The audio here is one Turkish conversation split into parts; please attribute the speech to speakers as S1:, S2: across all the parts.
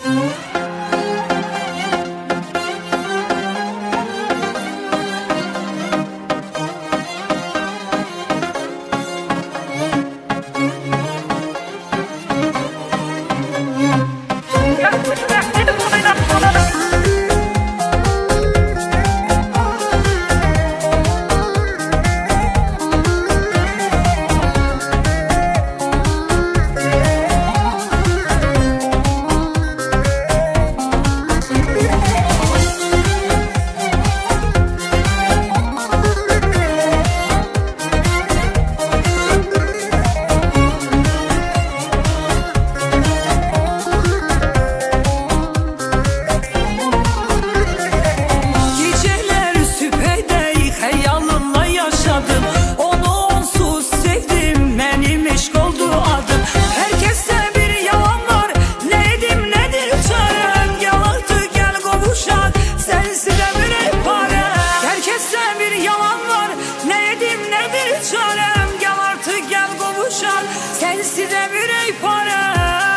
S1: Sensiz bir para.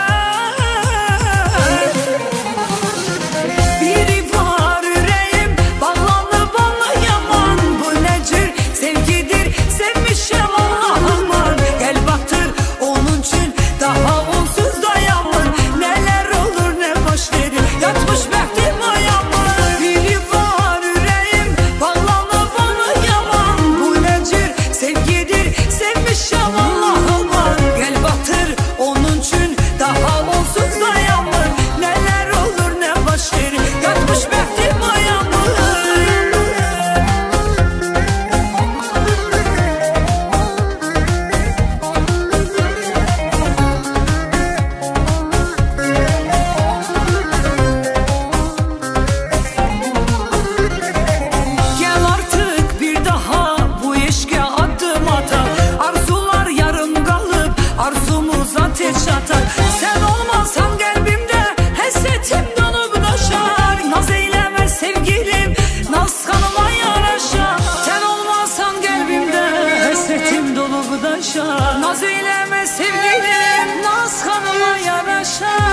S1: Biri var yüreğim bağlandı bana yaman. Bu nedir sevgidir sevmişim aman. Gel baktır onun için daha onsuz dayanmır. Neler olur ne baş verir yatmış bektim ayağımı. Biri var yüreğim bağlandı bana yaman. Bu nedir sevgidir sevmişim aman. Onun için daha onsuz dayanmır. Neler olur ne baş verir yatmış bektim ayağımı. Gel artık bir daha bu işe adım ata. Arzular yarım kalıp arzumuz ateş atar. Sen olmazsan kalbimde hasretim donup taşar. Naz eyleme sevgilim naz kanıma yaraşar. Sen olmazsan kalbimde hasretim donup taşar. Naz eyleme sevgilim naz kanıma yaraşar.